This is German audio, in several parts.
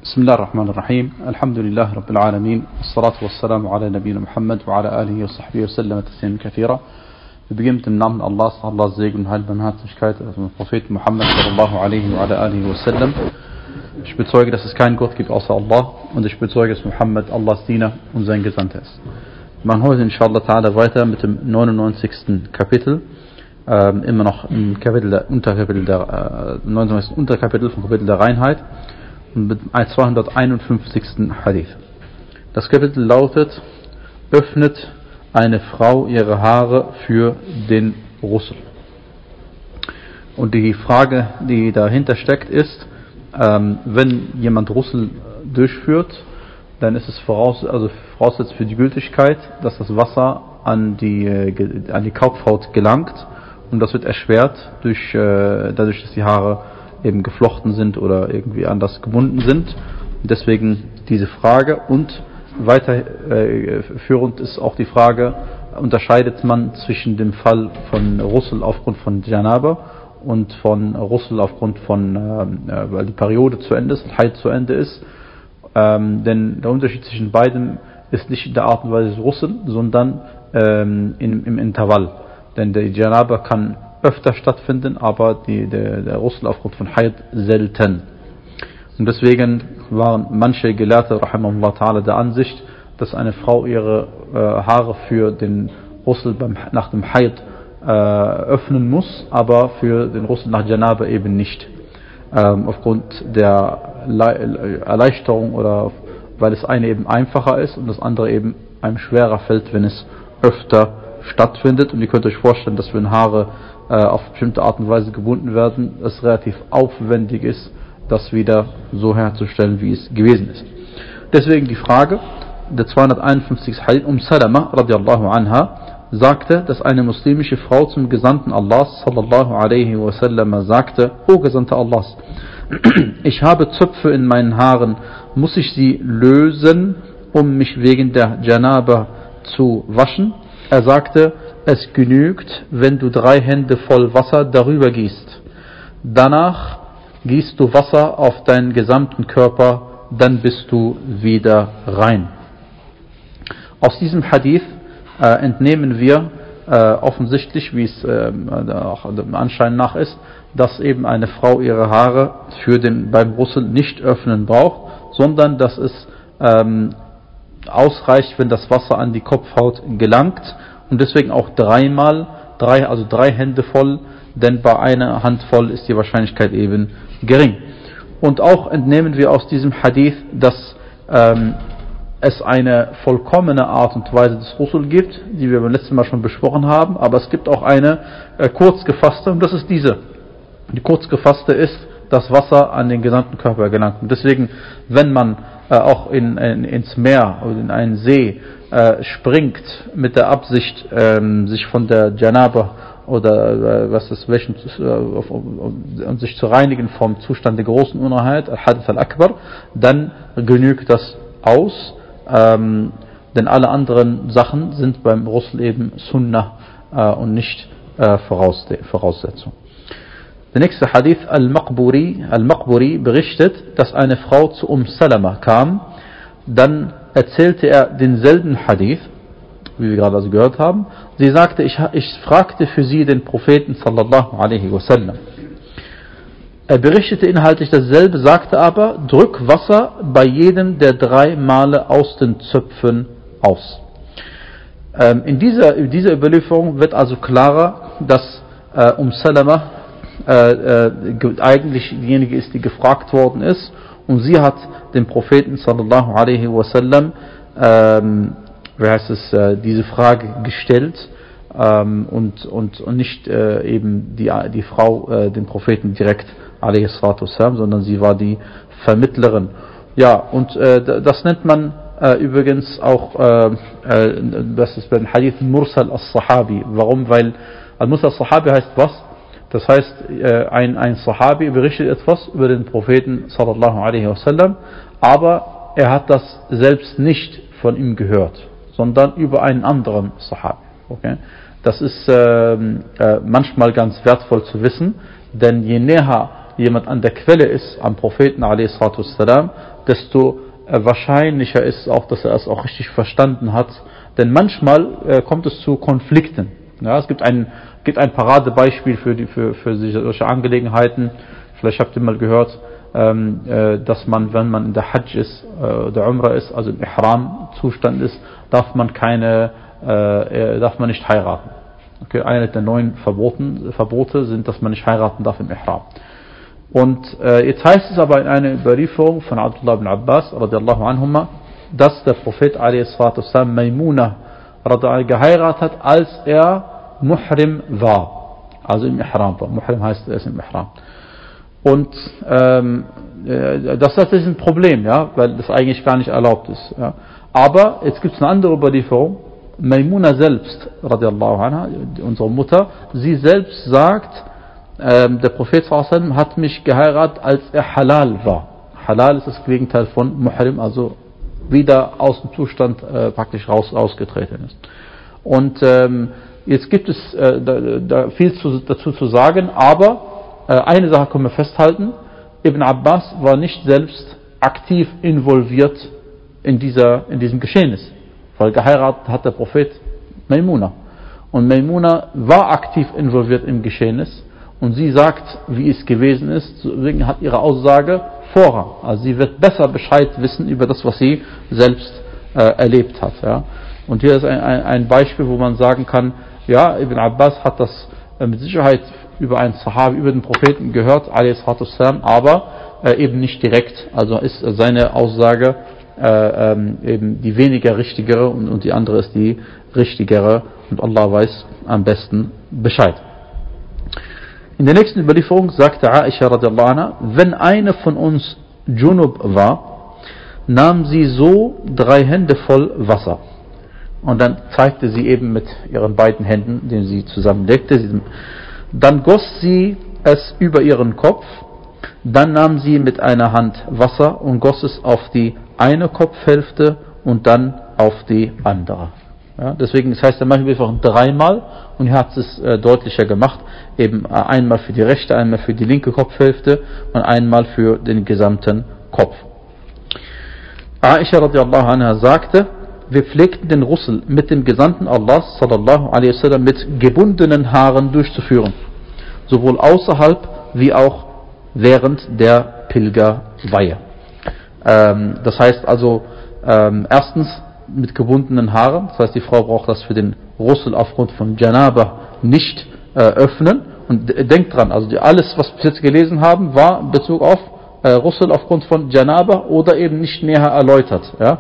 بسم الله الرحمن الرحيم الحمد لله رب العالمين والصلاة والسلام على نبينا Muhammad وعلى آله وصحبه وسلم تسليما كثيرا. Wir beginnen mit dem Namen Allahs, Allahs Segen und Heilbarmherzigkeit auf den Propheten Muhammad sallallahu alaihi wa ala alihi wasallam. Ich bezeuge, dass es keinen Gott gibt außer Allah und ich bezeuge, dass Muhammad Allahs Diener und sein Gesandter ist. Wir machen heute inshallah ta'ala weiter mit dem 99. Kapitel, immer noch im Kapitel der Unterkapitel der 99. Unterkapitel vom Kapitel der Reinheit und mit 251. Hadith. Das Kapitel lautet: Öffnet eine Frau ihre Haare für den Ghusl. Und die Frage, die dahinter steckt, ist, wenn jemand Ghusl durchführt, dann ist es Voraussetzung für die Gültigkeit, dass das Wasser an die Kopfhaut gelangt, und das wird erschwert dadurch, dass die Haare eben geflochten sind oder irgendwie anders gebunden sind. Und deswegen diese Frage. Und weiterführend ist auch die Frage, unterscheidet man zwischen dem Fall von Ghusl aufgrund von Janaba und von Ghusl aufgrund von, weil die Periode zu Ende ist und Haid zu Ende ist. Denn der Unterschied zwischen beiden ist nicht in der Art und Weise des Ghusl, sondern im Intervall. Denn der Janaba kann öfter stattfinden, aber der Ghusl aufgrund von Haid selten. Und deswegen waren manche Gelehrte rahimahullah ta'ala der Ansicht, dass eine Frau ihre Haare für den Ghusl nach dem Haid öffnen muss, aber für den Ghusl nach Janaba eben nicht. Aufgrund der Erleichterung oder weil das eine eben einfacher ist und das andere eben einem schwerer fällt, wenn es öfter stattfindet. Und ihr könnt euch vorstellen, dass wenn Haare auf bestimmte Art und Weise gebunden werden, es relativ aufwendig ist, das wieder so herzustellen, wie es gewesen ist. Deswegen die Frage, der 251. Hadith, Salama radiallahu anha sagte, dass eine muslimische Frau zum Gesandten Allahs sallallahu alaihi wasallam sagte: O Gesandter Allahs, ich habe Zöpfe in meinen Haaren, muss ich sie lösen, um mich wegen der Janaba zu waschen? Er sagte: Es genügt, wenn du 3 Hände voll Wasser darüber gießt. Danach gießt du Wasser auf deinen gesamten Körper, dann bist du wieder rein. Aus diesem Hadith entnehmen wir offensichtlich, wie es auch dem Anschein nach ist, dass eben eine Frau ihre Haare beim Ghusl nicht öffnen braucht, sondern dass es ausreicht, wenn das Wasser an die Kopfhaut gelangt, und deswegen auch 3 Hände voll, denn bei einer Hand voll ist die Wahrscheinlichkeit eben gering. Und auch entnehmen wir aus diesem Hadith, dass es eine vollkommene Art und Weise des Ghusl gibt, die wir beim letzten Mal schon besprochen haben, aber es gibt auch eine kurzgefasste, und das ist diese. Die kurzgefasste ist, dass Wasser an den gesamten Körper gelangt. Und deswegen, wenn man auch ins Meer oder in einen See springt mit der Absicht, sich von der Janaba oder und sich zu reinigen vom Zustand der großen Unreinheit, Al-Hadith Al-Akbar, dann genügt das aus, denn alle anderen Sachen sind beim Ghusl eben Sunnah und nicht Voraussetzung. Der nächste Hadith, Al-Maqburi berichtet, dass eine Frau zu Salama kam. Dann erzählte er denselben Hadith, wie wir gerade also gehört haben. Sie sagte, ich fragte für sie den Propheten sallallahu alaihi wasallam. Er berichtete inhaltlich dasselbe, sagte aber: Drück Wasser bei jedem der 3 Male aus den Zöpfen aus. In dieser Überlieferung wird also klarer, dass Salama eigentlich diejenige ist, die gefragt worden ist, und sie hat dem Propheten sallallahu alaihi wasallam diese Frage gestellt und nicht eben die Frau den Propheten direkt alaihi salatu wassalam, sondern sie war die Vermittlerin. Ja, und das nennt man übrigens auch, das ist beim Hadith Mursal al-Sahabi. Warum? Weil Al-Mursal al-Sahabi heißt was? Das heißt, ein Sahabi berichtet etwas über den Propheten sallallahu alaihi wasallam, aber er hat das selbst nicht von ihm gehört, sondern über einen anderen Sahabi. Okay? Das ist manchmal ganz wertvoll zu wissen, denn je näher jemand an der Quelle ist, am Propheten a.s., desto wahrscheinlicher ist auch, dass er es auch richtig verstanden hat. Denn manchmal kommt es zu Konflikten. Ja, es gibt ein Paradebeispiel für solche Angelegenheiten. Vielleicht habt ihr mal gehört, dass man, wenn man in der Hajj ist, der Umrah ist, also im Ihram-Zustand ist, darf man nicht heiraten. Okay, eine der 9 Verbote sind, dass man nicht heiraten darf im Ihram. Und jetzt heißt es aber in einer Überlieferung von Abdullah ibn Abbas radiallahu anhuma, dass der Prophet a.s. Maimuna geheiratet hat, als er Muhrim war, also im Ihram war. Muhrim heißt, er ist im Ihram. Und das ist ein Problem, ja, weil das eigentlich gar nicht erlaubt ist. Ja. Aber jetzt gibt es eine andere Überlieferung. Maimuna selbst, radiallahu anha, unsere Mutter, sie selbst sagt, der Prophet sallallahu hat mich geheiratet, als er halal war. Halal ist das Gegenteil von Muhrim, also wieder aus dem Zustand praktisch rausgetreten ist. Und jetzt gibt es da viel dazu zu sagen, aber eine Sache können wir festhalten: Ibn Abbas war nicht selbst aktiv involviert in diesem Geschehnis, weil geheiratet hat der Prophet Maimuna. Und Maimuna war aktiv involviert im Geschehnis und sie sagt, wie es gewesen ist, deswegen hat ihre Aussage Vorrang. Also sie wird besser Bescheid wissen über das, was sie selbst erlebt hat. Ja. Und hier ist ein Beispiel, wo man sagen kann, ja, Ibn Abbas hat das mit Sicherheit über einen Sahabi, über den Propheten gehört, aber eben nicht direkt. Also ist seine Aussage eben die weniger richtigere und die andere ist die richtigere und Allah weiß am besten Bescheid. In der nächsten Überlieferung sagte Aisha radiallahu anha, wenn eine von uns Junub war, nahm sie so 3 Hände voll Wasser. Und dann zeigte sie eben mit ihren beiden Händen, den sie zusammenlegte, dann goss sie es über ihren Kopf, dann nahm sie mit einer Hand Wasser und goss es auf die eine Kopfhälfte und dann auf die andere. Ja, deswegen, das heißt, manchmal einfach 3-mal und hier hat es deutlicher gemacht, eben einmal für die rechte, einmal für die linke Kopfhälfte und einmal für den gesamten Kopf. Aisha radiallahu anha sagte, wir pflegten den Ghusl mit dem Gesandten Allahs sallallahu alaihi wasallam mit gebundenen Haaren durchzuführen, sowohl außerhalb wie auch während der Pilgerweihe. Das heißt also, erstens mit gebundenen Haaren, das heißt die Frau braucht das für den Ghusl aufgrund von Janaba nicht öffnen. Und denkt dran, also alles, was wir bis jetzt gelesen haben, war in Bezug auf Ghusl aufgrund von Janaba oder eben nicht näher erläutert. Ja?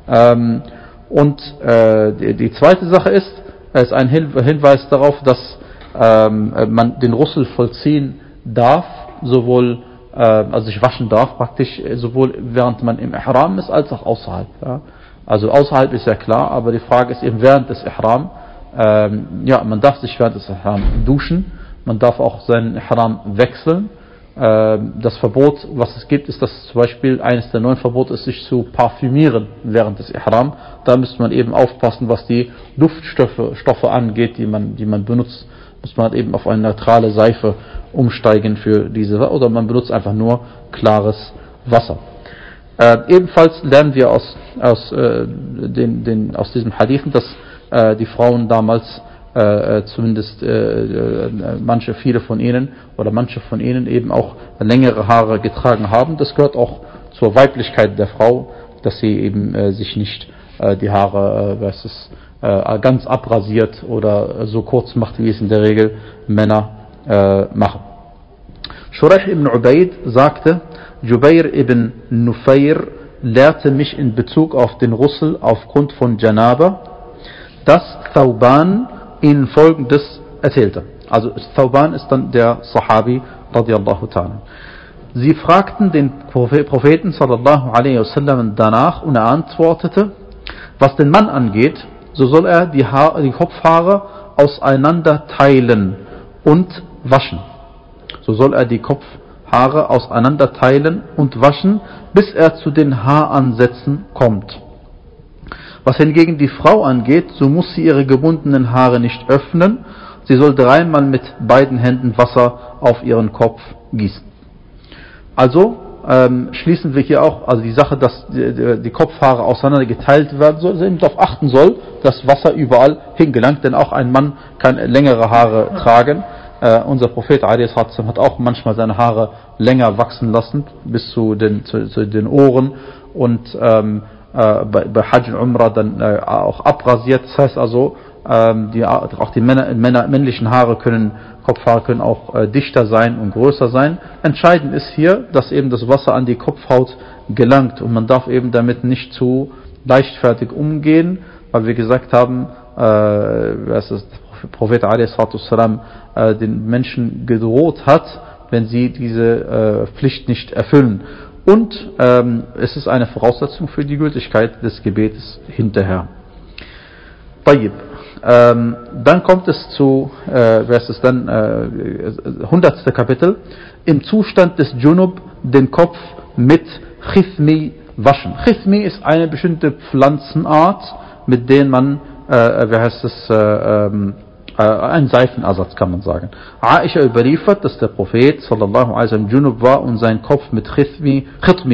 Die zweite Sache ist ein Hinweis darauf, dass man den Ghusl vollziehen darf, also sich waschen darf praktisch, sowohl während man im Ihram ist, als auch außerhalb. Ja? Also außerhalb ist ja klar, aber die Frage ist eben während des Ihram, man darf sich während des Ihram duschen, man darf auch seinen Ihram wechseln. Das Verbot, was es gibt, ist, dass zum Beispiel eines der 9 Verbote ist, sich zu parfümieren während des Ihram. Da müsste man eben aufpassen, was die Duftstoffe angeht, die man benutzt. Muss man eben auf eine neutrale Seife umsteigen für diese, oder man benutzt einfach nur klares Wasser. Ebenfalls lernen wir aus diesem Hadithen, dass die Frauen damals zumindest manche von ihnen eben auch längere Haare getragen haben. Das gehört auch zur Weiblichkeit der Frau, dass sie eben sich nicht die Haare ganz abrasiert oder so kurz macht, wie es in der Regel Männer machen. Shuraih ibn Ubaid sagte, Jubair ibn Nufayr lehrte mich in Bezug auf den Ghusl aufgrund von Janaba, dass Thawban ihnen Folgendes erzählte. Also Thawban ist dann der Sahabi radiallahu ta'ala. Sie fragten den Propheten sallallahu alaihi wasallam danach und er antwortete, was den Mann angeht, so soll er die Kopfhaare auseinander teilen und waschen. So soll er die Kopfhaare auseinander teilen und waschen, bis er zu den Haaransätzen kommt. Was hingegen die Frau angeht, so muss sie ihre gebundenen Haare nicht öffnen, sie soll 3-mal mit beiden Händen Wasser auf ihren Kopf gießen. Also schließen wir hier auch, also die Sache, dass die Kopfhaare auseinander geteilt werden soll, also eben darauf achten soll, dass Wasser überall hingelangt, denn auch ein Mann kann längere Haare tragen. Unser Prophet a.s. hat auch manchmal seine Haare länger wachsen lassen, bis zu den Ohren, und bei Hajj und Umrah dann auch abrasiert. Das heißt also, auch die männlichen Kopfhaare können auch dichter sein und größer sein. Entscheidend ist hier, dass eben das Wasser an die Kopfhaut gelangt, und man darf eben damit nicht zu leichtfertig umgehen, weil wir gesagt haben, der Prophet a.s. Den Menschen gedroht hat, wenn sie diese Pflicht nicht erfüllen. Und es ist eine Voraussetzung für die Gültigkeit des Gebetes hinterher. طيب. Dann kommt es zu 100. Kapitel, im Zustand des Junub den Kopf mit Khithmi waschen. Khithmi ist eine bestimmte Pflanzenart, mit der man ein Seifenersatz, kann man sagen. Aisha überliefert, dass der Prophet sallallahu alaihi wasallam Junub war und seinen Kopf mit Khithmi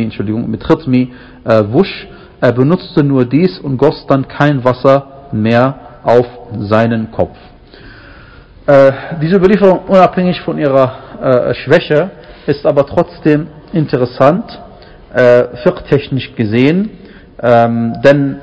wusch. Er benutzte nur dies und goss dann kein Wasser mehr auf seinen Kopf. Diese Überlieferung, unabhängig von ihrer Schwäche, ist aber trotzdem interessant, fiqh-technisch gesehen, denn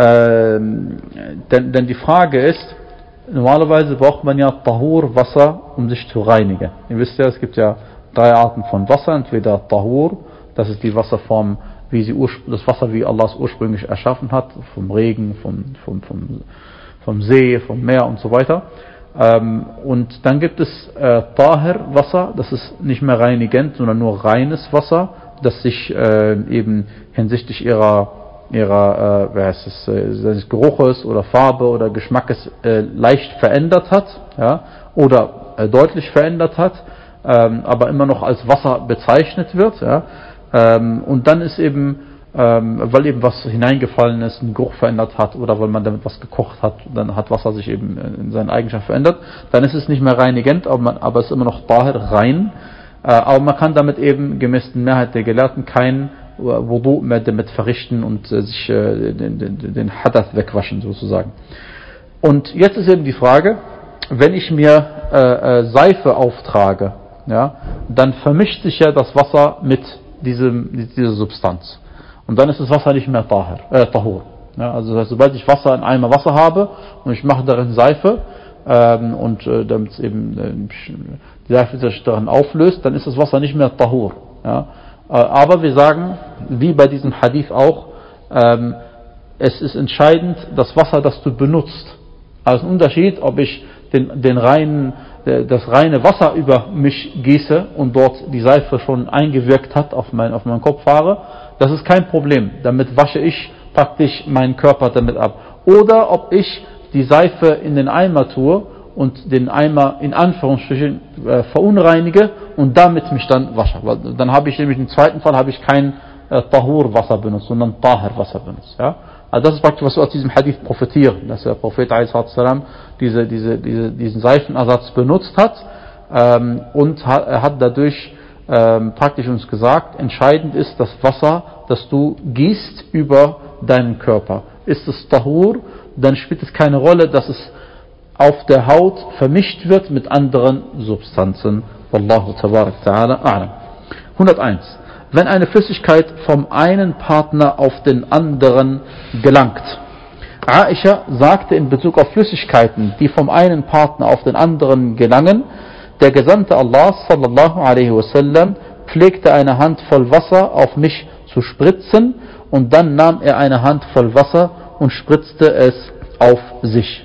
die Frage ist, normalerweise braucht man ja Tahur, Wasser, um sich zu reinigen. Ihr wisst ja, es gibt ja 3 Arten von Wasser. Entweder Tahur, das ist die Wasserform, das Wasser, wie Allah es ursprünglich erschaffen hat, vom Regen, vom See, vom Meer und so weiter. Und dann gibt es Tahir, Wasser, das ist nicht mehr reinigend, sondern nur reines Wasser, das sich eben hinsichtlich seines Geruches oder Farbe oder Geschmackes leicht verändert hat, ja, oder deutlich verändert hat, aber immer noch als Wasser bezeichnet wird. Ja. Und dann ist eben, weil eben was hineingefallen ist, einen Geruch verändert hat, oder weil man damit was gekocht hat, dann hat Wasser sich eben in seinen Eigenschaften verändert, dann ist es nicht mehr reinigend, aber es ist immer noch Tahir, rein. Aber man kann damit eben gemäß der Mehrheit der Gelehrten kein Wudu mehr damit verrichten und sich den Hadath wegwaschen sozusagen. Und jetzt ist eben die Frage, wenn ich mir Seife auftrage, ja, dann vermischt sich ja das Wasser mit dieser Substanz. Und dann ist das Wasser nicht mehr Tahur. Ja, also das heißt, sobald ich Wasser in Eimer Wasser habe und ich mache darin Seife, damit eben die Seife sich darin auflöst, dann ist das Wasser nicht mehr Tahur. Ja. Aber wir sagen, wie bei diesem Hadith auch, es ist entscheidend, das Wasser, das du benutzt. Also ein Unterschied, ob ich das reine Wasser über mich gieße und dort die Seife schon eingewirkt hat auf meinen Kopfhaare, das ist kein Problem. Damit wasche ich praktisch meinen Körper damit ab. Oder ob ich die Seife in den Eimer tue und den Eimer in Anführungsstrichen verunreinige und damit mich dann wasche. Weil dann habe ich nämlich im zweiten Fall kein Tahur-Wasser benutzt, sondern Tahir-Wasser benutzt. Ja? Also das ist praktisch, was wir aus diesem Hadith profitieren, dass der Prophet a.s. diesen Seifenersatz benutzt hat, und er hat dadurch praktisch uns gesagt, entscheidend ist das Wasser, das du gießt über deinen Körper. Ist es Tahur, dann spielt es keine Rolle, dass es auf der Haut vermischt wird mit anderen Substanzen. Wallahu tabarak ta'ala a'lam. 101. Wenn eine Flüssigkeit vom einen Partner auf den anderen gelangt. Aisha sagte in Bezug auf Flüssigkeiten, die vom einen Partner auf den anderen gelangen, der Gesandte Allah sallallahu alaihi wasallam pflegte eine Handvoll Wasser auf mich zu spritzen, und dann nahm er eine Handvoll Wasser und spritzte es auf sich.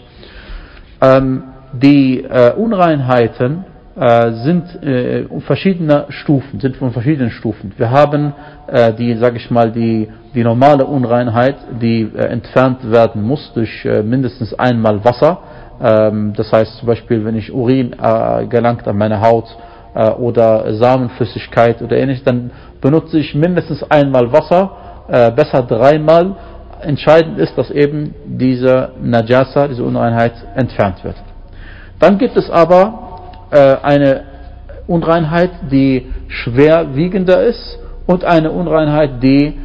Die Unreinheiten sind von verschiedenen Stufen. Wir haben die normale Unreinheit, die entfernt werden muss durch mindestens einmal Wasser. Das heißt zum Beispiel, wenn ich Urin gelangt an meine Haut oder Samenflüssigkeit oder ähnliches, dann benutze ich mindestens einmal Wasser, besser 3-mal. Entscheidend ist, dass eben diese Najasa, diese Unreinheit entfernt wird. Dann gibt es aber eine Unreinheit, die schwerwiegender ist, und eine Unreinheit, die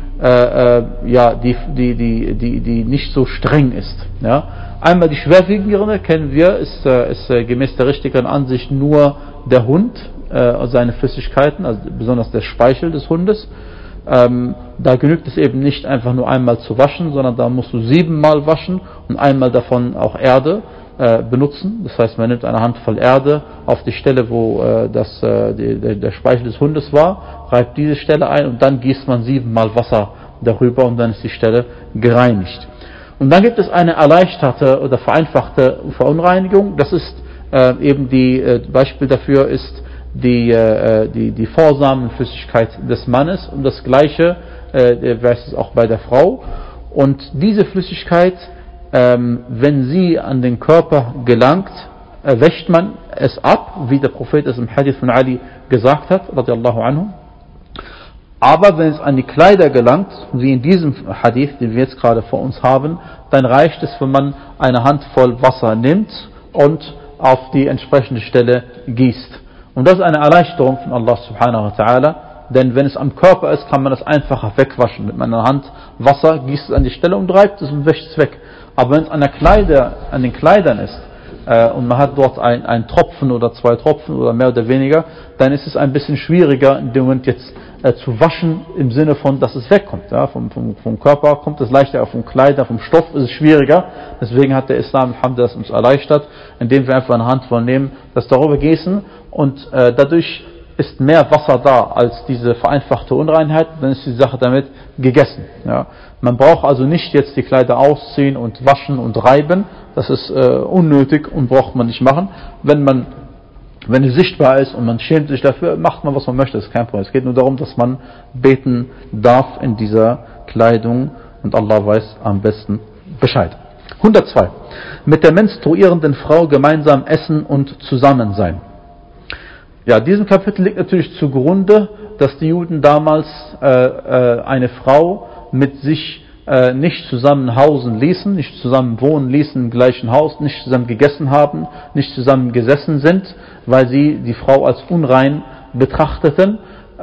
nicht so streng ist. Ja? Einmal die schwerwiegendere kennen wir, ist gemäß der richtigen Ansicht nur der Hund, seine Flüssigkeiten, also besonders der Speichel des Hundes. Da genügt es eben nicht einfach nur einmal zu waschen, sondern da musst du 7-mal waschen und einmal davon auch Erde benutzen. Das heißt, man nimmt eine Handvoll Erde auf die Stelle, wo der Speichel des Hundes war, reibt diese Stelle ein und dann gießt man 7-mal Wasser darüber und dann ist die Stelle gereinigt. Und dann gibt es eine erleichterte oder vereinfachte Verunreinigung. Das ist eben Beispiel dafür ist die Vorsamenflüssigkeit des Mannes, und das Gleiche wäre es auch bei der Frau. Und diese Flüssigkeit, wenn sie an den Körper gelangt, wäscht man es ab, wie der Prophet es im Hadith von Ali gesagt hat, radiallahu anhu. Aber wenn es an die Kleider gelangt, wie in diesem Hadith, den wir jetzt gerade vor uns haben, dann reicht es, wenn man eine Handvoll Wasser nimmt und auf die entsprechende Stelle gießt. Und das ist eine Erleichterung von Allah subhanahu wa ta'ala, denn wenn es am Körper ist, kann man das einfacher wegwaschen. Mit meiner Hand Wasser, gießt es an die Stelle und reibt es und wäscht es weg. Aber wenn es an den Kleidern ist, und man hat dort einen Tropfen oder 2 Tropfen oder mehr oder weniger, dann ist es ein bisschen schwieriger in dem Moment jetzt zu waschen, im Sinne von, dass es wegkommt. Ja, vom Körper kommt es leichter, vom Kleider, vom Stoff ist es schwieriger. Deswegen hat der Islam das uns erleichtert, indem wir einfach eine Handvoll nehmen, das darüber gießen, und dadurch ist mehr Wasser da als diese vereinfachte Unreinheit, dann ist die Sache damit gegessen. Ja. Man braucht also nicht jetzt die Kleider ausziehen und waschen und reiben, das ist unnötig und braucht man nicht machen. Wenn es sichtbar ist und man schämt sich dafür, macht man, was man möchte, das ist kein Problem. Es geht nur darum, dass man beten darf in dieser Kleidung, und Allah weiß am besten Bescheid. 102. Mit der menstruierenden Frau gemeinsam essen und zusammen sein. Ja, diesem Kapitel liegt natürlich zugrunde, dass die Juden damals eine Frau mit sich nicht zusammen hausen ließen, nicht zusammen wohnen ließen im gleichen Haus, nicht zusammen gegessen haben, nicht zusammen gesessen sind, weil sie die Frau als unrein betrachteten.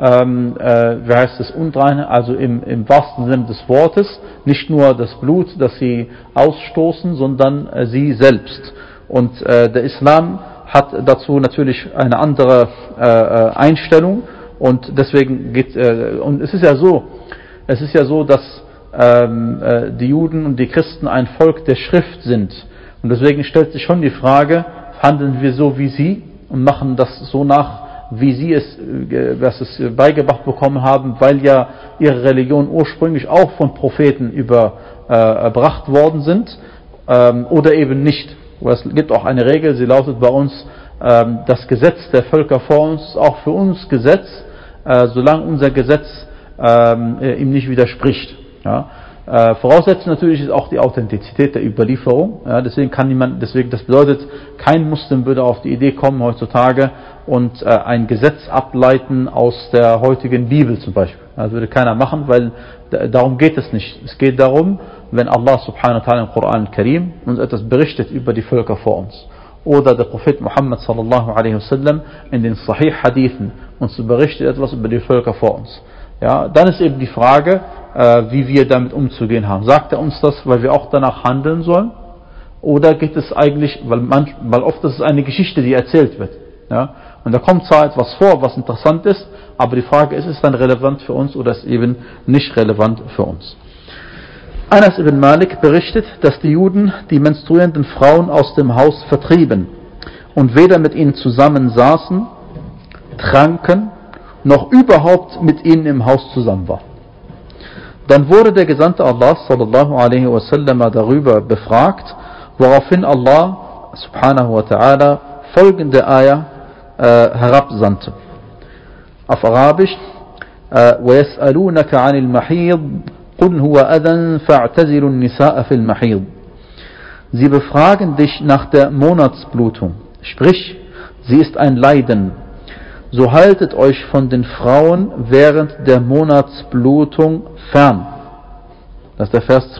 Wie heißt es unrein? Also im wahrsten Sinne des Wortes, nicht nur das Blut, das sie ausstoßen, sondern sie selbst. Und der Islam hat dazu natürlich eine andere Einstellung, und deswegen und es ist ja so, dass die Juden und die Christen ein Volk der Schrift sind, und deswegen stellt sich schon die Frage, handeln wir so wie sie und machen das so nach, wie sie es beigebracht bekommen haben, weil ja ihre Religion ursprünglich auch von Propheten überbracht worden sind, oder eben nicht. Es gibt auch eine Regel, sie lautet bei uns, das Gesetz der Völker vor uns ist auch für uns Gesetz, solange unser Gesetz ihm nicht widerspricht. Ja. Voraussetzung natürlich ist auch die Authentizität der Überlieferung. Ja, deswegen das bedeutet, kein Muslim würde auf die Idee kommen heutzutage und ein Gesetz ableiten aus der heutigen Bibel zum Beispiel. Das würde keiner machen, weil darum geht es nicht. Es geht darum, wenn Allah subhanahu wa ta'ala im Koran al-Karim uns etwas berichtet über die Völker vor uns, oder der Prophet Muhammad sallallahu alaihi wasallam in den Sahih Hadithen uns berichtet etwas über die Völker vor uns. Ja, dann ist eben die Frage, wie wir damit umzugehen haben. Sagt er uns das, weil wir auch danach handeln sollen? Oder geht es eigentlich, weil oft ist es eine Geschichte, die erzählt wird. Ja? Und da kommt zwar etwas vor, was interessant ist, aber die Frage ist es dann relevant für uns oder ist eben nicht relevant für uns. Anas ibn Malik berichtet, dass die Juden die menstruierenden Frauen aus dem Haus vertrieben und weder mit ihnen zusammen saßen, tranken, noch überhaupt mit ihnen im Haus zusammen war. Dann wurde der Gesandte Allah sallallahu alaihi wasallam darüber befragt, woraufhin Allah subhanahu wa ta'ala folgende Ayah herabsandte. Auf Arabisch: وَيَسْأَلُونَكَ عَنِ الْمَحِيضِ قُلْ هُوَ أَذًى فَاعْتَزِلُوا النِّسَاءَ فِي الْمَحِيضِ. Sie befragen dich nach der Monatsblutung. Sprich, sie ist ein Leiden. So haltet euch von den Frauen während der Monatsblutung fern. Das ist der Vers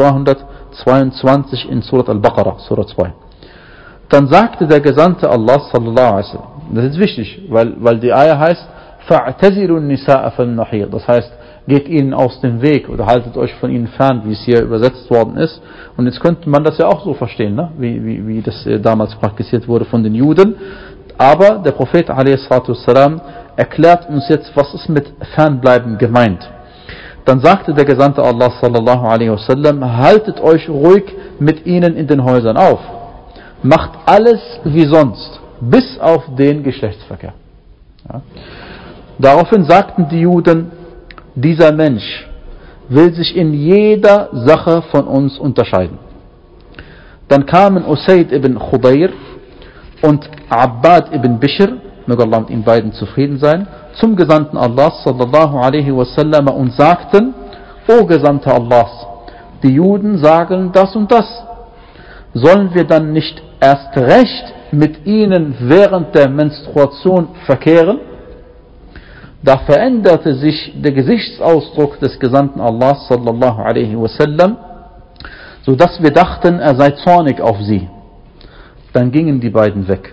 222 in Surat al-Baqarah, Surah 2. Dann sagte der Gesandte Allah sallallahu alaihi wasallam: Das ist wichtig, weil die Ayah heißt, فَاعْتَزِلُوا النِّسَاءَ فِي الْمَحِيضِ. Das heißt, geht ihnen aus dem Weg oder haltet euch von ihnen fern, wie es hier übersetzt worden ist. Und jetzt könnte man das ja auch so verstehen, ne? wie das damals praktiziert wurde von den Juden. Aber der Prophet a.s. erklärt uns jetzt, was ist mit Fernbleiben gemeint. Dann sagte der Gesandte Allah sallallahu alaihi wasallam, haltet euch ruhig mit ihnen in den Häusern auf. Macht alles wie sonst, bis auf den Geschlechtsverkehr. Ja. Daraufhin sagten die Juden, dieser Mensch will sich in jeder Sache von uns unterscheiden. Dann kamen Usayd ibn Khudayr und Abbad ibn Bishr, möge Allah mit ihnen beiden zufrieden sein, zum Gesandten Allah sallallahu alaihi wasallam und sagten, O Gesandter Allahs, die Juden sagen das und das. Sollen wir dann nicht erst recht mit ihnen während der Menstruation verkehren? Da veränderte sich der Gesichtsausdruck des Gesandten Allah sallallahu alaihi wasallam, so dass wir dachten, er sei zornig auf sie. Dann gingen die beiden weg.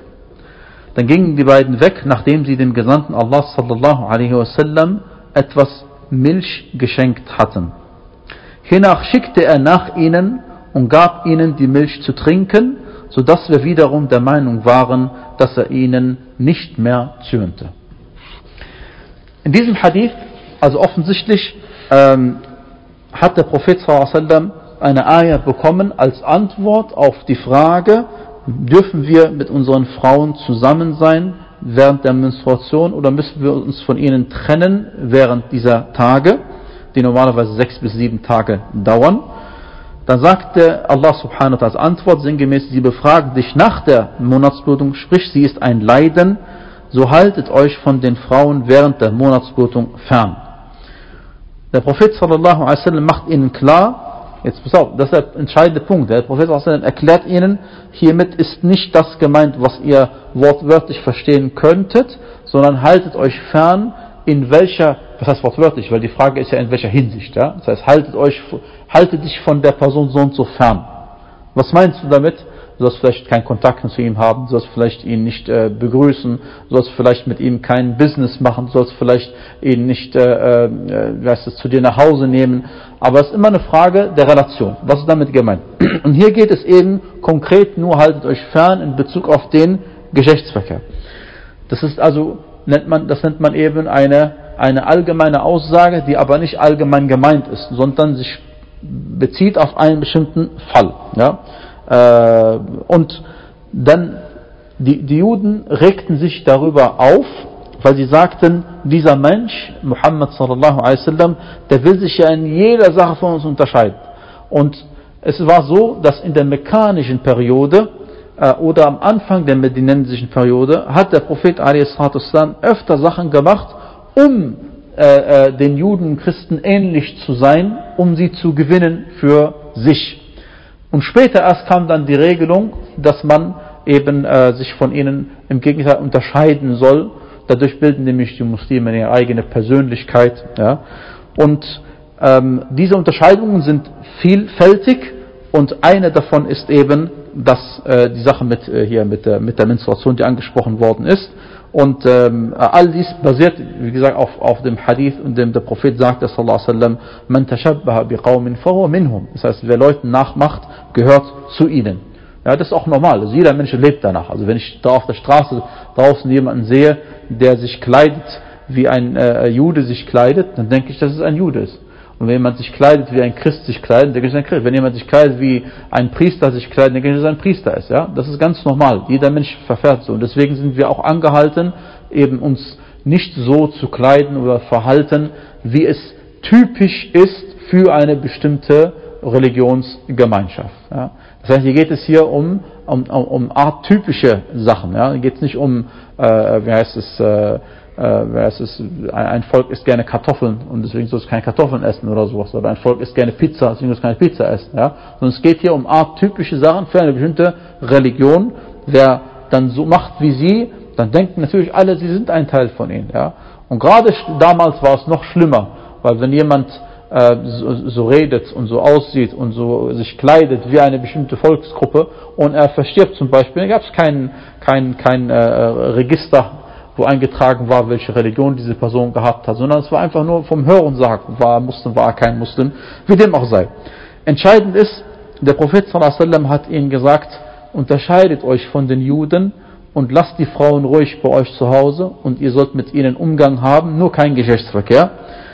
Nachdem sie dem Gesandten Allah sallallahu alaihi wasallam etwas Milch geschenkt hatten. Hiernach schickte er nach ihnen und gab ihnen die Milch zu trinken, so dass wir wiederum der Meinung waren, dass er ihnen nicht mehr zürnte. In diesem Hadith, also offensichtlich, hat der Prophet ﷺ eine Ayah bekommen als Antwort auf die Frage, dürfen wir mit unseren Frauen zusammen sein während der Menstruation oder müssen wir uns von ihnen trennen während dieser Tage, die normalerweise 6 bis 7 Tage dauern. Dann sagte Allah subhanahu wa ta'ala als Antwort sinngemäß, sie befragen dich nach der Monatsblutung, sprich sie ist ein Leiden, so haltet euch von den Frauen während der Monatsblutung fern. Der Prophet sallallahu alaihi wasallam macht ihnen klar, jetzt pass auf, das ist der entscheidende Punkt, der Prophet sallallahu alaihi wasallam erklärt ihnen, hiermit ist nicht das gemeint, was ihr wortwörtlich verstehen könntet, sondern haltet euch fern, in welcher, was heißt wortwörtlich, weil die Frage ist ja in welcher Hinsicht, ja? Das heißt, haltet dich von der Person so und so fern. Was meinst du damit? Du sollst vielleicht keinen Kontakt zu ihm haben, du sollst vielleicht ihn nicht begrüßen, du sollst vielleicht mit ihm kein Business machen, du sollst vielleicht ihn nicht zu dir nach Hause nehmen, aber es ist immer eine Frage der Relation. Was ist damit gemeint? Und hier geht es eben konkret nur, haltet euch fern in Bezug auf den Geschlechtsverkehr. Das ist also, das nennt man eben eine allgemeine Aussage, die aber nicht allgemein gemeint ist, sondern sich bezieht auf einen bestimmten Fall. Ja? Und dann die Juden regten sich darüber auf, weil sie sagten, dieser Mensch, Muhammad sallallahu alaihi wasallam, der will sich ja in jeder Sache von uns unterscheiden. Und es war so, dass in der mekkanischen Periode oder am Anfang der medinensischen Periode hat der Prophet a.s. öfter Sachen gemacht, um den Juden und Christen ähnlich zu sein, um sie zu gewinnen für sich. Und später erst kam dann die Regelung, dass man eben sich von ihnen im Gegenteil unterscheiden soll. Dadurch bilden nämlich die Muslime ihre eigene Persönlichkeit. Ja. Und diese Unterscheidungen sind vielfältig und eine davon ist eben, dass die Sache mit der Menstruation, die angesprochen worden ist. Und all dies basiert, wie gesagt, auf dem Hadith, in dem der Prophet sagt, sallallahu alaihi wasallam, man tashabbaha biqaumin fahuwa minhum. Das heißt, wer Leuten nachmacht, gehört zu ihnen. Ja, das ist auch normal. Also jeder Mensch lebt danach. Also wenn ich da auf der Straße draußen jemanden sehe, der sich kleidet, wie ein Jude sich kleidet, dann denke ich, dass es ein Jude ist. Und wenn jemand sich kleidet, wie ein Christ sich kleidet, denke ich, dass es ein Christ. Wenn jemand sich kleidet, wie ein Priester sich kleidet, denke ich, dass es ein Priester ist. Ja? Das ist ganz normal. Jeder Mensch verfährt so. Und deswegen sind wir auch angehalten, eben uns nicht so zu kleiden oder verhalten, wie es typisch ist für eine bestimmte Religionsgemeinschaft. Ja? Das heißt, hier geht es hier um arttypische Sachen. Ja? Hier geht es nicht um, ein Volk isst gerne Kartoffeln und deswegen soll es keine Kartoffeln essen oder sowas. Oder ein Volk isst gerne Pizza, deswegen soll es keine Pizza essen. Ja? Sondern es geht hier um arttypische Sachen für eine bestimmte Religion. Wer dann so macht wie sie, dann denken natürlich alle, sie sind ein Teil von ihnen. Ja? Und gerade damals war es noch schlimmer, weil wenn jemand so redet und so aussieht und so sich kleidet wie eine bestimmte Volksgruppe und er verstirbt zum Beispiel, da gab es kein Register, wo eingetragen war, welche Religion diese Person gehabt hat, sondern es war einfach nur vom Hörensagen, war er Muslim, war er kein Muslim, wie dem auch sei. Entscheidend ist, der Prophet ﷺ hat ihnen gesagt, unterscheidet euch von den Juden und lasst die Frauen ruhig bei euch zu Hause und ihr sollt mit ihnen Umgang haben, nur kein Geschlechtsverkehr.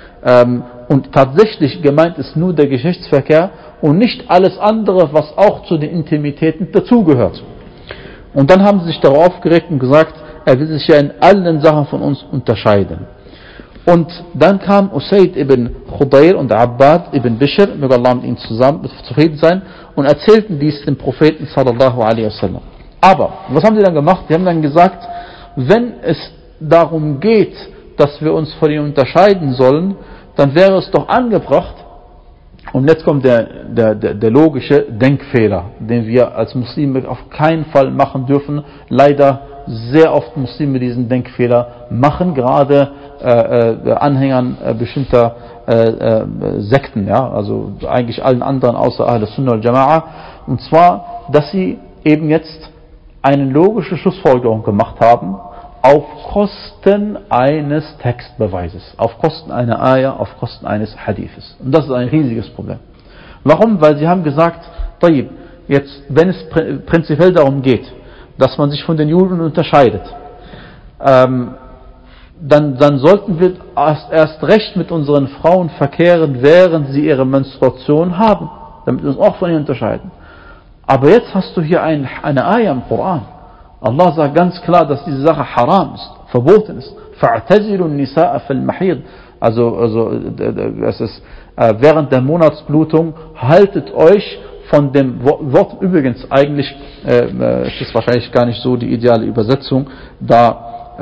Und tatsächlich gemeint ist nur der Geschlechtsverkehr und nicht alles andere, was auch zu den Intimitäten dazugehört. Und dann haben sie sich darauf aufgeregt und gesagt, er will sich ja in allen Sachen von uns unterscheiden. Und dann kam Usayd ibn Khudayr und Abbad ibn Bishr, möge Allah mit ihnen zusammen zufrieden sein, und erzählten dies dem Propheten sallallahu alaihi wasallam. Aber, was haben sie dann gemacht? Die haben dann gesagt, wenn es darum geht, dass wir uns von ihnen unterscheiden sollen, dann wäre es doch angebracht, und jetzt kommt der logische Denkfehler, den wir als Muslime auf keinen Fall machen dürfen. Leider sehr oft Muslime diesen Denkfehler machen, gerade Anhängern bestimmter Sekten, ja, also eigentlich allen anderen außer Ahl-Sunnah wal-Jama'a, und zwar, dass sie eben jetzt eine logische Schlussfolgerung gemacht haben, auf Kosten eines Textbeweises, auf Kosten einer Ayah, auf Kosten eines Hadithes. Und das ist ein riesiges Problem. Warum? Weil sie haben gesagt, jetzt, wenn es prinzipiell darum geht, dass man sich von den Juden unterscheidet, dann sollten wir erst recht mit unseren Frauen verkehren, während sie ihre Menstruation haben, damit wir uns auch von ihnen unterscheiden. Aber jetzt hast du hier eine Ayah im Koran. Allah sagt ganz klar, dass diese Sache haram ist, verboten ist. فَاعْتَزِلُوا النِّسَاءَ فِي الْمَحِيضِ. Also es ist während der Monatsblutung, haltet euch von dem Wort, übrigens eigentlich ist es wahrscheinlich gar nicht so die ideale Übersetzung, da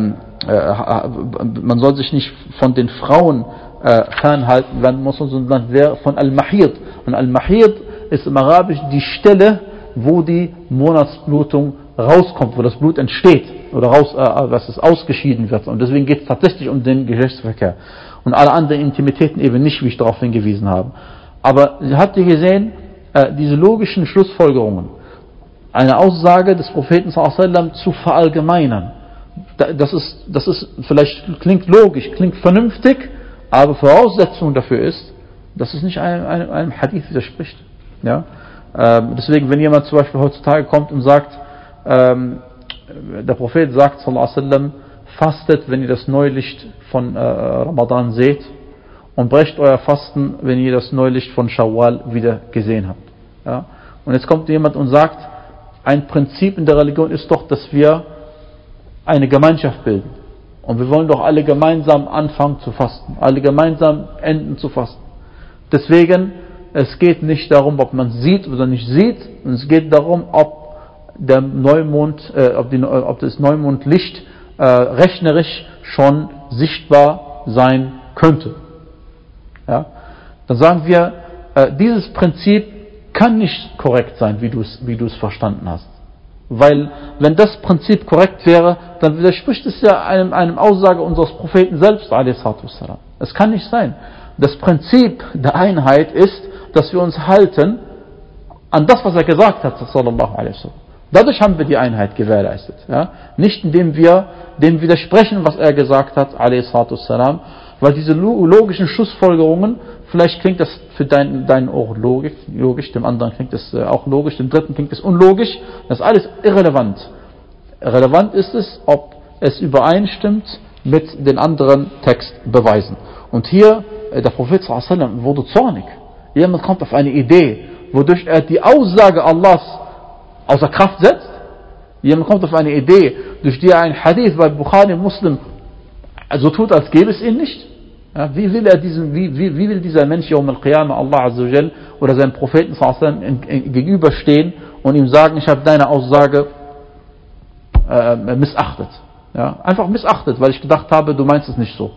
man soll sich nicht von den Frauen fernhalten, sondern von Al-Mahid. Und Al-Mahid ist im Arabisch die Stelle, wo die Monatsblutung rauskommt, wo das Blut entsteht oder dass es ausgeschieden wird. Und deswegen geht es tatsächlich um den Geschlechtsverkehr. Und alle anderen Intimitäten eben nicht, wie ich darauf hingewiesen habe. Aber habt ihr gesehen, diese logischen Schlussfolgerungen, eine Aussage des Propheten ﷺ zu verallgemeinern, das ist vielleicht klingt logisch, klingt vernünftig, aber Voraussetzung dafür ist, dass es nicht einem Hadith widerspricht. Ja? Deswegen, wenn jemand zum Beispiel heutzutage kommt und sagt, der Prophet sagt ﷺ, fastet, wenn ihr das Neulicht von Ramadan seht, und brecht euer Fasten, wenn ihr das Neulicht von Shawwal wieder gesehen habt. Ja? Und jetzt kommt jemand und sagt, ein Prinzip in der Religion ist doch, dass wir eine Gemeinschaft bilden. Und wir wollen doch alle gemeinsam anfangen zu fasten, alle gemeinsam enden zu fasten. Deswegen, es geht nicht darum, ob man sieht oder nicht sieht, und es geht darum, ob der Neumond, ob das Neumondlicht rechnerisch schon sichtbar sein könnte. Ja? Dann sagen wir, dieses Prinzip kann nicht korrekt sein, wie du es verstanden hast. Weil, wenn das Prinzip korrekt wäre, dann widerspricht es ja einem Aussage unseres Propheten selbst, a.s. Es kann nicht sein. Das Prinzip der Einheit ist, dass wir uns halten an das, was er gesagt hat, sallallahu alaihi wasallam. Dadurch haben wir die Einheit gewährleistet. Ja? Nicht indem wir dem widersprechen, was er gesagt hat, a.s. weil diese logischen Schlussfolgerungen, vielleicht klingt das für deinen Ohr logisch, dem anderen klingt es auch logisch, dem dritten klingt es unlogisch, das ist alles irrelevant. Relevant ist es, ob es übereinstimmt mit den anderen Textbeweisen. Und hier, der Prophet ﷺ wurde zornig. Jemand kommt auf eine Idee, wodurch er die Aussage Allahs außer Kraft setzt. Jemand kommt auf eine Idee, durch die er ein Hadith bei Bukhari Muslim so tut, als gäbe es ihn nicht. Ja, wie will dieser Mensch Yawm al-Qiyamah Allah Azza wa Jal oder seinem Propheten gegenüberstehen und ihm sagen, ich habe deine Aussage missachtet. Ja, einfach missachtet, weil ich gedacht habe, du meinst es nicht so.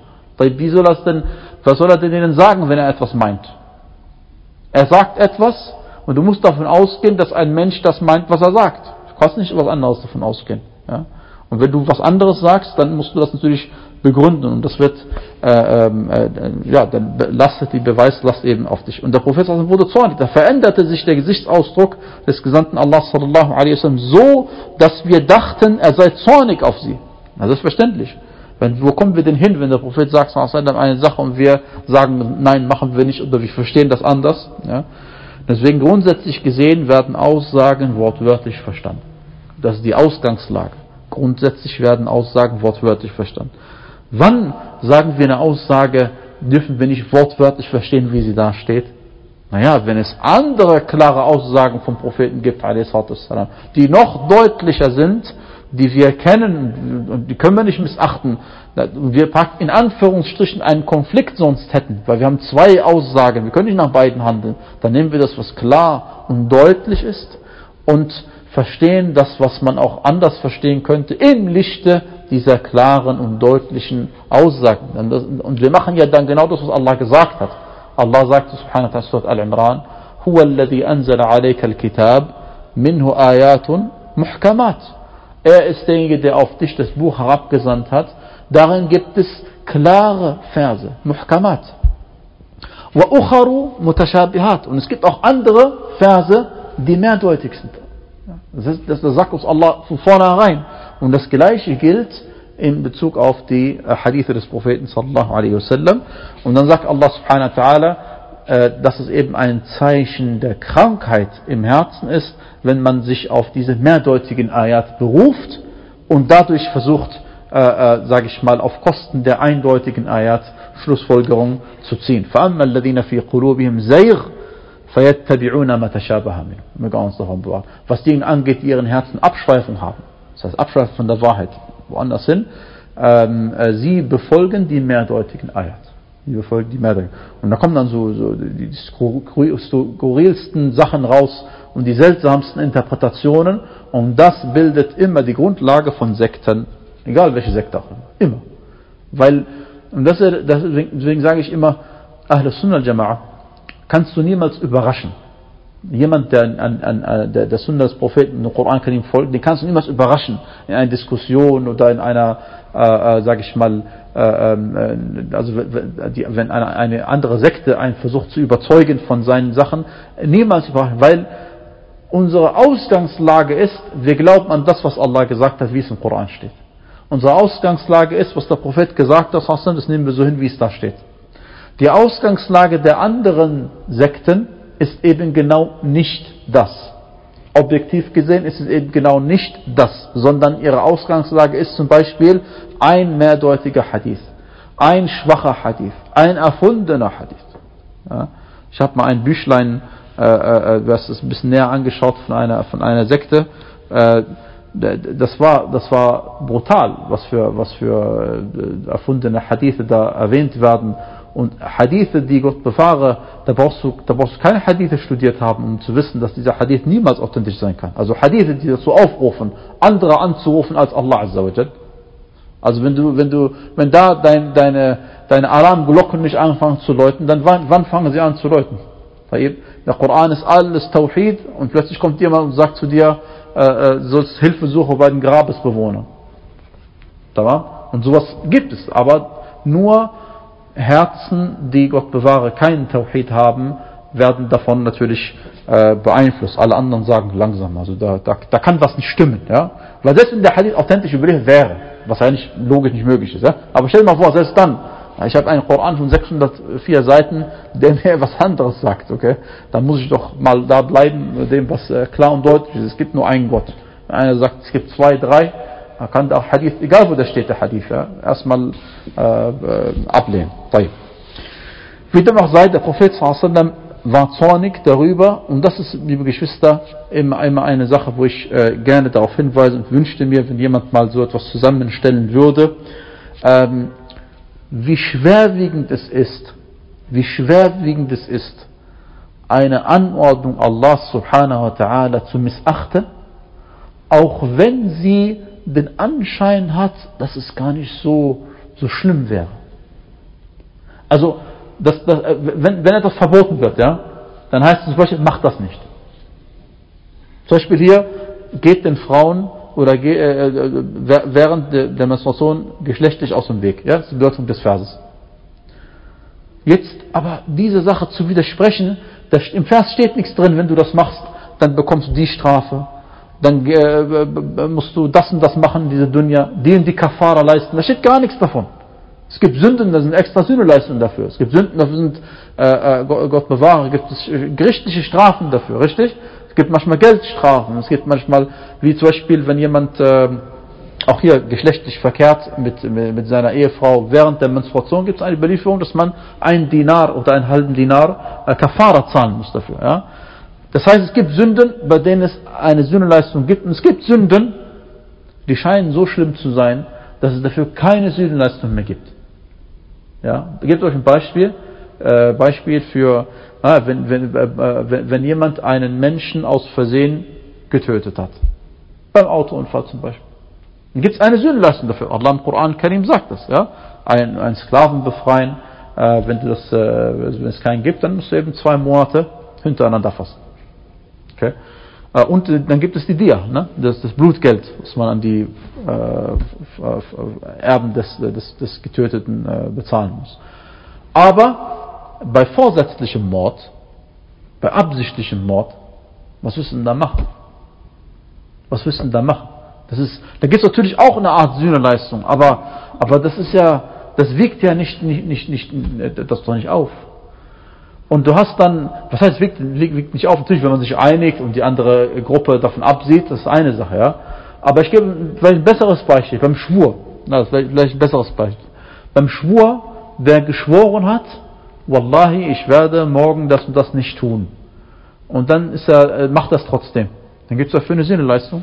Was soll er denn denen sagen, wenn er etwas meint? Er sagt etwas und du musst davon ausgehen, dass ein Mensch das meint, was er sagt. Du kannst nicht was anderes davon ausgehen. Ja? Und wenn du was anderes sagst, dann musst du das natürlich begründen und das wird, dann lastet die Beweislast eben auf dich. Und der Prophet wurde zornig, da veränderte sich der Gesichtsausdruck des Gesandten Allah sallallahu alaihi wasallam so, dass wir dachten, er sei zornig auf sie. Das ist verständlich. Wo kommen wir denn hin, wenn der Prophet sagt eine Sache und wir sagen, nein, machen wir nicht oder wir verstehen das anders? Ja? Deswegen grundsätzlich gesehen werden Aussagen wortwörtlich verstanden. Das ist die Ausgangslage. Grundsätzlich werden Aussagen wortwörtlich verstanden. Wann sagen wir eine Aussage, dürfen wir nicht wortwörtlich verstehen, wie sie da steht? Naja, wenn es andere klare Aussagen vom Propheten gibt, die noch deutlicher sind, die wir kennen, und die können wir nicht missachten, wir in Anführungsstrichen einen Konflikt sonst hätten, weil wir haben zwei Aussagen, wir können nicht nach beiden handeln, dann nehmen wir das, was klar und deutlich ist und verstehen das, was man auch anders verstehen könnte, im Lichte dieser klaren und deutlichen Aussagen. Und wir machen ja dann genau das, was Allah gesagt hat. Allah sagt subhanahu wa ta'ala, Surat Al-Imran, Huwa alladhi anzala alayka al-kitab, minhu ayatun muhkamat. Er ist derjenige, der auf dich das Buch herabgesandt hat. Darin gibt es klare Verse, muhkamat. Wa ukharu mutashabihat. Und es gibt auch andere Verse, die mehrdeutig sind. Das sagt uns Allah von vornherein. Und das Gleiche gilt in Bezug auf die Hadithe des Propheten sallallahu alaihi wasallam. Und dann sagt Allah subhanahu wa ta'ala, dass es eben ein Zeichen der Krankheit im Herzen ist, wenn man sich auf diese mehrdeutigen Ayat beruft und dadurch versucht, auf Kosten der eindeutigen Ayat Schlussfolgerungen zu ziehen. فَأَمَّا الَّذِينَ فِي قُلُوبِهِمْ زَيْغٌ فَيَتَّبِعُونَ مَا تَشَابَهَ مِنْهُ. Möge uns davon bewahren. Was denen angeht, die ihren Herzen Abschweifung haben, das heißt Abschweifung von der Wahrheit, woanders hin, sie befolgen die mehrdeutigen Ayat. Und da kommen dann so die skurrilsten Sachen raus und die seltsamsten Interpretationen und das bildet immer die Grundlage von Sekten, egal welche Sekte auch immer. Deswegen sage ich immer, Ahl Sunnah al-Jama'a kannst du niemals überraschen. Jemand, der an der Sunna des Propheten, dem Koran Karim folgt, den kannst du niemals überraschen in einer Diskussion oder in einer, wenn eine andere Sekte einen versucht zu überzeugen von seinen Sachen, niemals überraschen, weil unsere Ausgangslage ist, wir glauben an das, was Allah gesagt hat, wie es im Koran steht. Unsere Ausgangslage ist, was der Prophet gesagt hat, das nehmen wir so hin, wie es da steht. Die Ausgangslage der anderen Sekten ist eben genau nicht das. Objektiv gesehen ist es eben genau nicht das, sondern ihre Ausgangslage ist zum Beispiel ein mehrdeutiger Hadith, ein schwacher Hadith, ein erfundener Hadith. Ja? Ich habe mal ein Büchlein, das ist ein bisschen näher angeschaut von einer Sekte. Das war brutal, was für erfundene Hadithe da erwähnt werden. Und Hadithe, die Gott bewahre, da brauchst du keine Hadithe studiert haben, um zu wissen, dass dieser Hadith niemals authentisch sein kann. Also Hadithe, die dazu aufrufen, andere anzurufen als Allah Azza wa Jal. Also wenn da deine Alarmglocken nicht anfangen zu läuten, dann wann fangen sie an zu läuten? Der Koran ist alles Tawhid und plötzlich kommt jemand und sagt zu dir, sollst Hilfe suchen bei den Grabesbewohnern. Und sowas gibt es, aber nur Herzen, die Gott bewahre, keinen Tawhid haben, werden davon natürlich beeinflusst. Alle anderen sagen langsam, also da kann was nicht stimmen, ja? Weil selbst wenn der Hadith authentisch überliefert wäre, was eigentlich logisch nicht möglich ist, ja? Aber stell dir mal vor, selbst dann, ich habe einen Koran von 604 Seiten, der mir was anderes sagt, okay? Dann muss ich doch mal da bleiben, mit dem, was klar und deutlich ist. Es gibt nur einen Gott. Wenn einer sagt, es gibt 2, 3, dann kann der Hadith, egal wo da steht der Hadith, ja, erstmal ablehnen. Wie dem auch sei, der Prophet sallallahu war zornig darüber, und das ist, liebe Geschwister, immer eine Sache, wo ich gerne darauf hinweise und wünschte mir, wenn jemand mal so etwas zusammenstellen würde, wie schwerwiegend es ist, eine Anordnung Allah subhanahu wa ta'ala zu missachten, auch wenn sie den Anschein hat, dass es gar nicht so schlimm wäre. Also, wenn etwas verboten wird, ja, dann heißt es zum Beispiel, macht das nicht. Zum Beispiel hier, geht den Frauen oder während der Menstruation geschlechtlich aus dem Weg. Ja, das ist die Bedeutung des Verses. Jetzt aber diese Sache zu widersprechen, im Vers steht nichts drin, wenn du das machst, dann bekommst du die Strafe, dann musst du das und das machen, diese Dunya, die Kafara leisten, da steht gar nichts davon. Es gibt Sünden, da sind extra Sühneleistungen dafür. Es gibt Sünden, dafür sind, Gott bewahre, gibt es gerichtliche Strafen dafür, richtig? Es gibt manchmal Geldstrafen, es gibt manchmal, wie zum Beispiel, wenn jemand auch hier geschlechtlich verkehrt mit seiner Ehefrau während der Menstruation, gibt es eine Überlieferung, dass man einen Dinar oder einen halben Dinar Kafara zahlen muss dafür. Ja? Das heißt, es gibt Sünden, bei denen es eine Sühneleistung gibt, und es gibt Sünden, die scheinen so schlimm zu sein, dass es dafür keine Sühneleistung mehr gibt. Ja? Ich gebe euch ein Beispiel für, wenn jemand einen Menschen aus Versehen getötet hat. Beim Autounfall zum Beispiel. Dann gibt es eine Sühneleistung dafür. Allah im Koran Karim sagt das. Ja? Einen Sklaven befreien, wenn es keinen gibt, dann musst du eben 2 Monate hintereinander fasten. Okay? Und dann gibt es die Dia, ne? das Blutgeld, was man an die Erben des Getöteten bezahlen muss. Aber bei vorsätzlichem Mord, bei absichtlichem Mord, was willst du denn da machen? Was willst du denn da machen? Da gibt es natürlich auch eine Art Sühneleistung, aber das wiegt ja nicht das doch nicht auf. Und du hast dann, was heißt wiegt nicht auf? Natürlich, wenn man sich einigt und die andere Gruppe davon absieht, das ist eine Sache, ja. Aber ich gebe vielleicht ein besseres Beispiel, beim Schwur. Das ist vielleicht ein besseres Beispiel. Beim Schwur, wer geschworen hat, Wallahi, ich werde morgen das und das nicht tun. Und dann macht das trotzdem. Dann gibt es dafür eine Sühneleistung.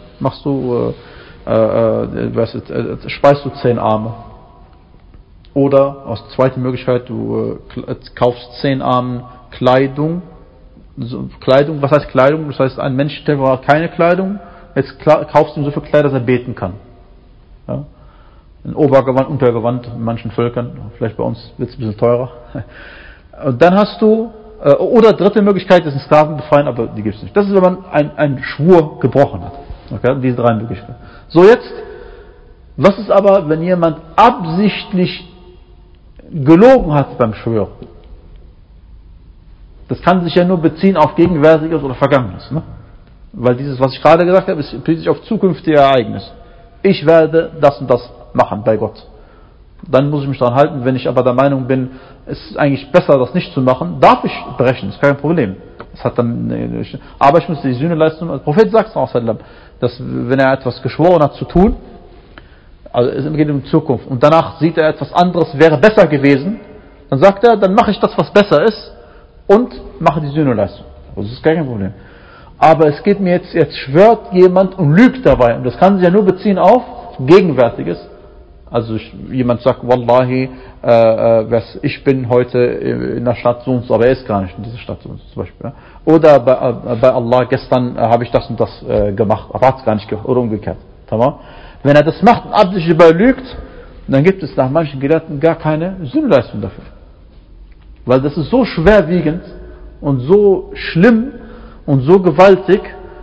Speist du 10 Arme. Oder, aus der zweiten Möglichkeit, du kaufst 10 Armen Kleidung. Kleidung, was heißt Kleidung? Das heißt, ein Mensch, der hat keine Kleidung, jetzt kaufst du ihm so viel Kleider, dass er beten kann. Ja? Ein Obergewand, Untergewand in manchen Völkern, vielleicht bei uns wird es ein bisschen teurer. Und dann hast du, oder dritte Möglichkeit ist ein Sklaven befreien, aber die gibt es nicht. Das ist, wenn man einen Schwur gebrochen hat. Okay? Diese 3 Möglichkeiten. So, jetzt, was ist aber, wenn jemand absichtlich gelogen hat beim Schwör? Das kann sich ja nur beziehen auf Gegenwärtiges oder Vergangenes. Ne? Weil dieses, was ich gerade gesagt habe, bezieht sich auf zukünftige Ereignisse. Ich werde das und das machen bei Gott. Dann muss ich mich daran halten. Wenn ich aber der Meinung bin, es ist eigentlich besser, das nicht zu machen, darf ich brechen, ist kein Problem. Aber ich muss die Sühneleistung, der Prophet sagt es, dass wenn er etwas geschworen hat zu tun, also es geht um Zukunft, und danach sieht er etwas anderes, wäre besser gewesen, dann sagt er, dann mache ich das, was besser ist, und mache die Sühneleistung. Das ist kein Problem. Aber es geht mir jetzt schwört jemand und lügt dabei, und das kann sich ja nur beziehen auf Gegenwärtiges. Also jemand sagt, Wallahi, ich bin heute in der Stadt so und so, aber er ist gar nicht in dieser Stadt so und so zum Beispiel. Ja? Oder bei Allah, gestern habe ich das und das gemacht, aber hat es gar nicht gemacht, oder umgekehrt. Tamam? Wenn er das macht und absichtlich überlügt, dann gibt es nach manchen Gelehrten gar keine Sühneleistung dafür. Weil das ist so schwerwiegend und so schlimm und so gewaltig,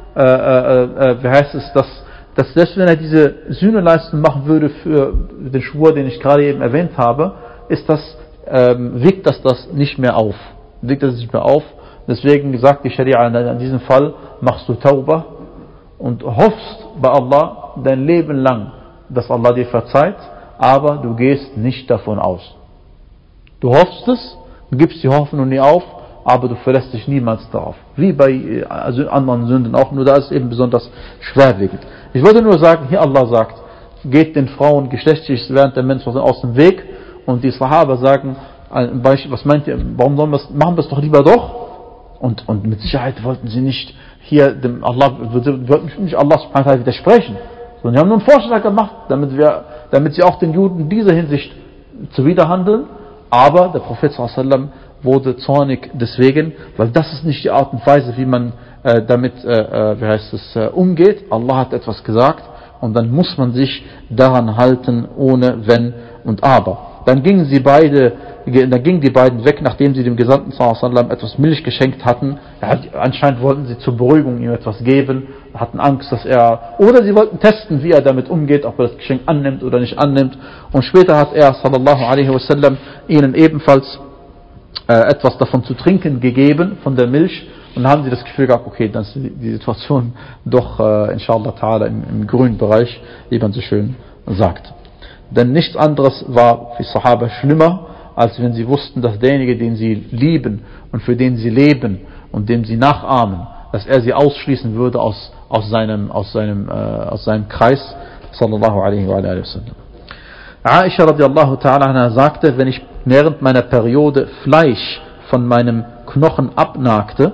dass selbst wenn er diese Sühneleistung machen würde für den Schwur, den ich gerade eben erwähnt habe, wiegt das nicht mehr auf. Deswegen sagt die Scharia in diesem Fall, machst du Tauba und hoffst bei Allah dein Leben lang, dass Allah dir verzeiht, aber du gehst nicht davon aus. Du hoffst es, du gibst die Hoffnung nie auf, aber du verlässt dich niemals darauf. Wie bei anderen Sünden auch, nur da ist es eben besonders schwerwiegend. Ich wollte nur sagen, hier Allah sagt, geht den Frauen geschlechtlich während der Menstruation aus dem Weg, und die Sahaba sagen, was meint ihr, warum machen wir es doch lieber doch? Und mit Sicherheit wollten sie nicht hier wollten nicht Allah subhanahu wa ta'ala widersprechen, sondern sie haben nur einen Vorschlag gemacht, damit sie auch den Juden in dieser Hinsicht zuwiderhandeln, aber der Prophet sallallahu alaihi wasallam wurde zornig deswegen, weil das ist nicht die Art und Weise, wie man damit umgeht. Allah hat etwas gesagt und dann muss man sich daran halten, ohne Wenn und Aber. Dann gingen die beiden weg, nachdem sie dem Gesandten sallallahu etwas Milch geschenkt hatten. Anscheinend wollten sie zur Beruhigung ihm etwas geben, hatten Angst, oder sie wollten testen, wie er damit umgeht, ob er das Geschenk annimmt oder nicht annimmt. Und später hat er sallallahu alaihi wasallam ihnen ebenfalls etwas davon zu trinken gegeben, von der Milch. Und dann haben sie das Gefühl gehabt, okay, dann ist die Situation doch, inshallah ta'ala, im grünen Bereich, wie man so schön sagt. Denn nichts anderes war für Sahaba schlimmer, als wenn sie wussten, dass derjenige, den sie lieben und für den sie leben und dem sie nachahmen, dass er sie ausschließen würde aus seinem Kreis, sallallahu alaihi wa sallam. Aisha radiallahu ta'ala anha sagte, wenn ich während meiner Periode Fleisch von meinem Knochen abnagte,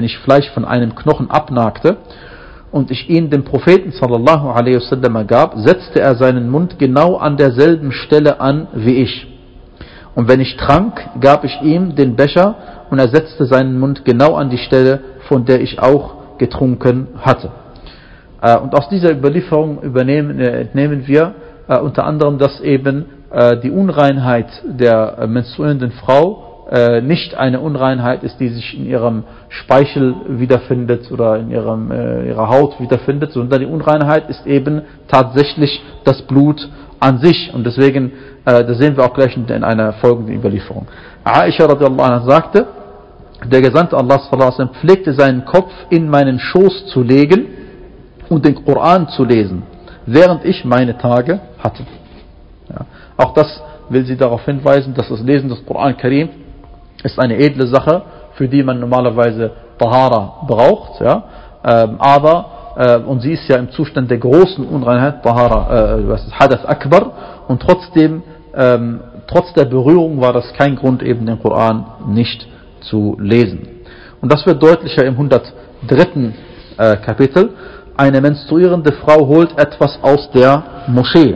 und ich ihn dem Propheten sallallahu alaihi wasallam gab, setzte er seinen Mund genau an derselben Stelle an wie ich. Und wenn ich trank, gab ich ihm den Becher und er setzte seinen Mund genau an die Stelle, von der ich auch getrunken hatte. Und aus dieser Überlieferung entnehmen wir unter anderem, dass eben die Unreinheit der menstruierenden Frau nicht eine Unreinheit ist, die sich in ihrem Speichel wiederfindet oder in ihrer Haut wiederfindet, sondern die Unreinheit ist eben tatsächlich das Blut an sich. Und deswegen, das sehen wir auch gleich in einer folgenden Überlieferung. Aisha radiallahu anha sagte, der Gesandte Allah sallallahu alaihi wasallam pflegte seinen Kopf in meinen Schoß zu legen und den Koran zu lesen, während ich meine Tage hatte. Ja. Auch das will sie darauf hinweisen, dass das Lesen des Koran Karim ist eine edle Sache, für die man normalerweise Tahara braucht, ja, und sie ist ja im Zustand der großen Unreinheit, Tahara, Hadath Akbar, und trotzdem, trotz der Berührung war das kein Grund, eben den Koran nicht zu lesen. Und das wird deutlicher im 103. Kapitel. Eine menstruierende Frau holt etwas aus der Moschee.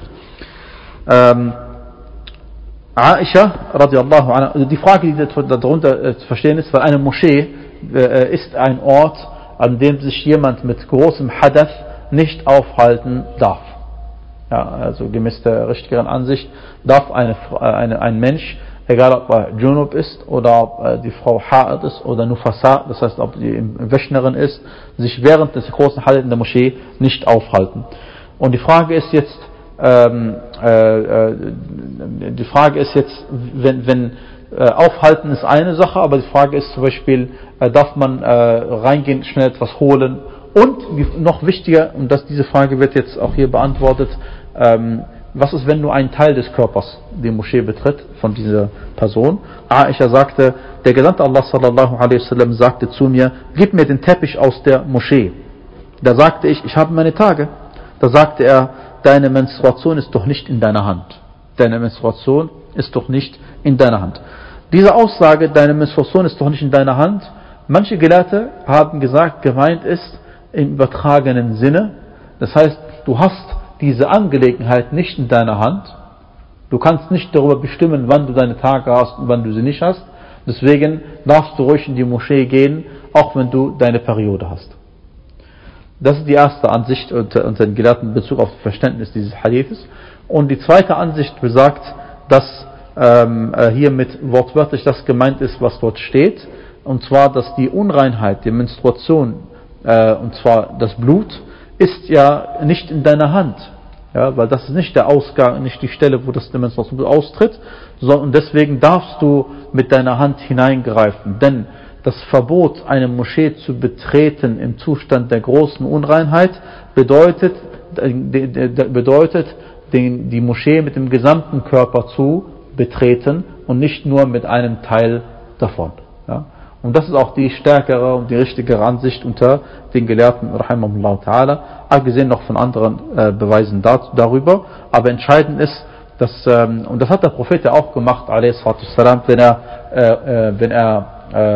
Aisha radiallahu anha, also die Frage, die darunter zu verstehen ist, weil eine Moschee ist ein Ort, an dem sich jemand mit großem Hadath nicht aufhalten darf. Ja, also gemäß der richtigeren Ansicht darf ein Mensch, egal ob er Junub ist oder ob die Frau Ha'ad ist oder Nufasa, das heißt, ob die Wöchnerin ist, sich während des großen Hadath in der Moschee nicht aufhalten. Und die Frage ist jetzt, wenn aufhalten ist eine Sache, aber die Frage ist zum Beispiel, darf man reingehen, schnell etwas holen? Und noch wichtiger, und diese Frage wird jetzt auch hier beantwortet, was ist, wenn nur ein Teil des Körpers die Moschee betritt von dieser Person? Aisha sagte, der Gesandte Allah sallallahu alaihi wasallam sagte zu mir, gib mir den Teppich aus der Moschee. Da sagte ich habe meine Tage. Da sagte er, deine Menstruation ist doch nicht in deiner Hand. Deine Menstruation ist doch nicht in deiner Hand. Diese Aussage, deine Menstruation ist doch nicht in deiner Hand, manche Gelehrte haben gesagt, gemeint ist im übertragenen Sinne. Das heißt, du hast diese Angelegenheit nicht in deiner Hand. Du kannst nicht darüber bestimmen, wann du deine Tage hast und wann du sie nicht hast. Deswegen darfst du ruhig in die Moschee gehen, auch wenn du deine Periode hast. Das ist die erste Ansicht unter den Gelehrten in Bezug auf das Verständnis dieses Hadithes. Und die zweite Ansicht besagt, dass hiermit wortwörtlich das gemeint ist, was dort steht. Und zwar, dass die Unreinheit, die Menstruation, und zwar das Blut, ist ja nicht in deiner Hand. Ja, weil das ist nicht der Ausgang, nicht die Stelle, wo das die Menstruation austritt, sondern deswegen darfst du mit deiner Hand hineingreifen. Denn das Verbot, eine Moschee zu betreten im Zustand der großen Unreinheit, bedeutet die Moschee mit dem gesamten Körper zu betreten und nicht nur mit einem Teil davon. Ja? Und das ist auch die stärkere und die richtigere Ansicht unter den Gelehrten, rahimahullah ta'ala, abgesehen noch von anderen Beweisen darüber. Aber entscheidend ist, dass, und das hat der Prophet ja auch gemacht, wenn er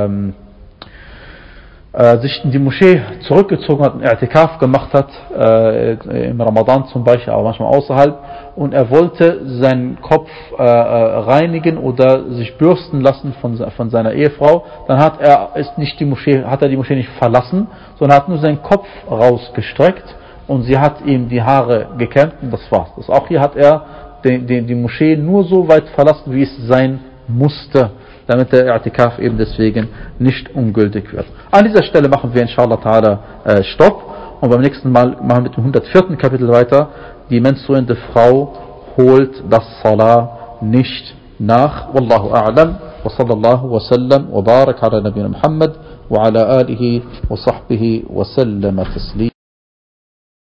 sich in die Moschee zurückgezogen hat und I'tikaf gemacht hat, im Ramadan zum Beispiel, aber manchmal außerhalb, und er wollte seinen Kopf reinigen oder sich bürsten lassen von seiner Ehefrau, dann hat er die Moschee nicht verlassen, sondern hat nur seinen Kopf rausgestreckt und sie hat ihm die Haare gekämmt und das war's. Auch hier hat er die Moschee nur so weit verlassen, wie es sein musste, damit der I'tikaf eben deswegen nicht ungültig wird. An dieser Stelle machen wir inshallah ta'ala Stopp und beim nächsten Mal machen wir mit dem 104. Kapitel weiter. Die menstruierende Frau holt das Salah nicht nach. Wallahu a'lam. Wa sallallahu wa sallam wa barak ala nabiyina Muhammad wa ala alihi wa sahbihi wa sallama taslim.